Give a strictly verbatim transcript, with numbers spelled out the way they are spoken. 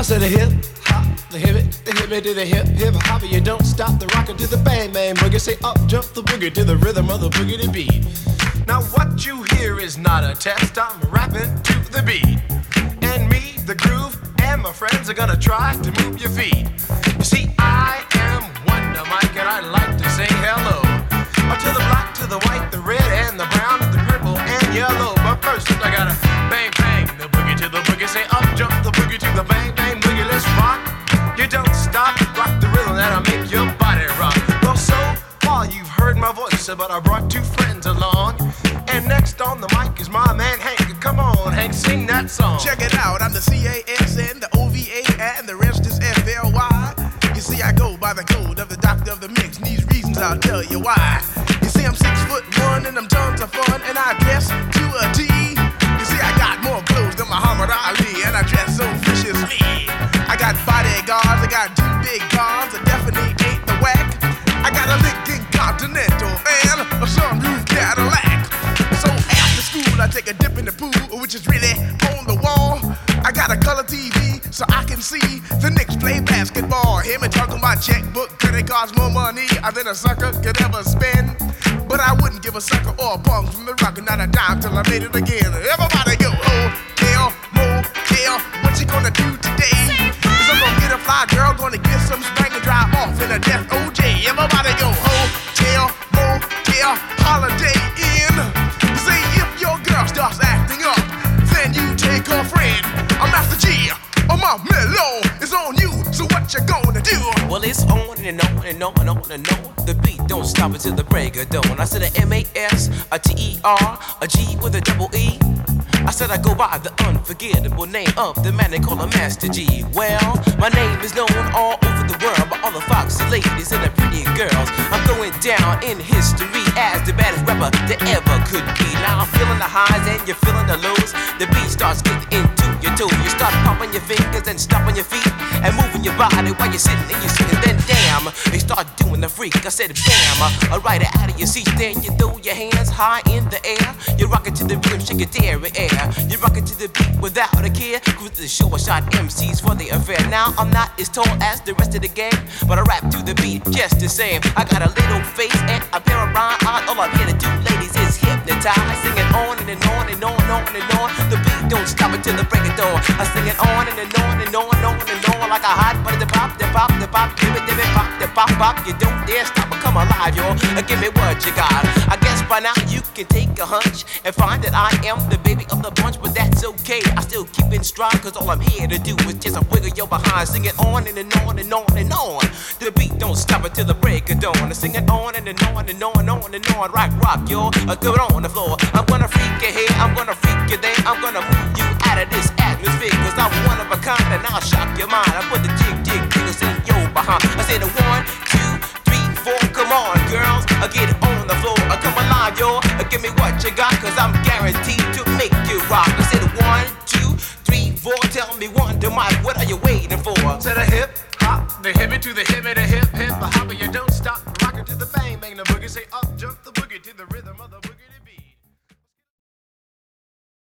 said the hip hop, the hip it, the hip it to the hip hip hop. You don't stop the rocker to the bang bang boogie. Say up jump the boogie to the rhythm of the boogie to beat. Now what you hear is not a test. I'm rapping to the beat, and me, the groove, and my friends are gonna try to move your feet. You see, I am Wonder Mike, and I like to say hello to the black, to the white, the red, and the brown, and the purple, and yellow. But first, I gotta bang bang the boogie to the boogie. Say up jump the boogie to the bang bang boogie. Let's rock. You don't stop, rock the rhythm that'll make your body rock. Well, so far you've heard my voice, but I brought two friends along. And next on the mic is my man Hank. Come on, Hank, sing that song. Check it out, I'm the C A S N, the O V A, and the rest is F L Y. You see, I go by the code of the doctor of the mix, and these reasons I'll tell you why. You see, I'm six foot one, and I'm tons of fun, and I dress to a T. You see, I got more clothes than Muhammad Ali, and I dress so viciously. I got bodyguards, I got two big cars, I definitely ain't the whack. I got a Lincoln Continental and a sunroof Cadillac. So after school, I take a dip in the pool, which is really on the wall. I got a color T V so I can see the Knicks play basketball. Him and talking my checkbook, credit cards more money than a sucker could ever spend. But I wouldn't give a sucker or a punk from the rock, not a dime till I made it again. Everybody go, hotel, motel, what you gonna do today? Cause I'm gonna get a fly girl, gonna get some spank and drive off in a death O J. Everybody go, hotel, motel, holiday inn. Say if your girl starts acting up, then you take her friend. I'm Master G, oh my mellow is on you, so what you gonna do? Well, it's on and on and on and on and on. The beat don't stop until the break of dawn. I said a M A S, a T E R, a G with a double E. I said I go by the unforgettable name of the man they call a Master G. Well, my name is known all over the world by all the foxy ladies and the pretty girls. I'm going down in history as the baddest rapper that ever could be. Now I'm feeling the highs and you're feeling the lows. The beat starts getting into your toe. You start popping your fingers and stomping your feet and moving your body while you're sitting and you're sitting. Then damn, they start doing the freak. I said bam, alright out of your seat. Then you throw your hands high in the air. You rock it to the rhythm, shake your dairy air. You rock it to the beat without a care. Cruise to the show, I shot M Cs for the affair. Now I'm not as tall as the rest of the gang, but I rap to the beat just the same. I got a little face and a pair of rhyme eyes. All I'm here to do, ladies, is hypnotize. Singing on and, and on and on and on and on. The beat don't stop until the break of dawn. I sing it on and, and on and on and on and on like a hot butter. The pop, the pop, the pop, give it, give it, pop, the pop, pop. You don't dare stop or come alive, yo. Give me what you got. I guess by now you can take a hunch and find that I am the baby of the bunch, but that's okay. I still keep in stride, cause all I'm here to do is just a wiggle your behind. Sing it on and, and on and on and on. The beat don't stop until the break of dawn. I sing it on and, and on and on and on and on. Rock, rock, yo. Uh, do it on the floor. I'm gonna freak you here, I'm gonna freak you there. I'm gonna move you out of this atmosphere, cause I'm one of a kind and I'll shock your mind. I put the jig, jig, jiggles in your behind. I say the one, two, three, four. Come on, girls, I get it on the floor. I come alive, yo. Give me what you got, cause I'm guaranteed to make you rock. I said one, two, three, four. Tell me Wonder Mike, what are you waiting for? To the hip hop, the hip it to the hip it, the hip hip hop. You don't stop, rock it to the bang bang the boogie. Say up jump.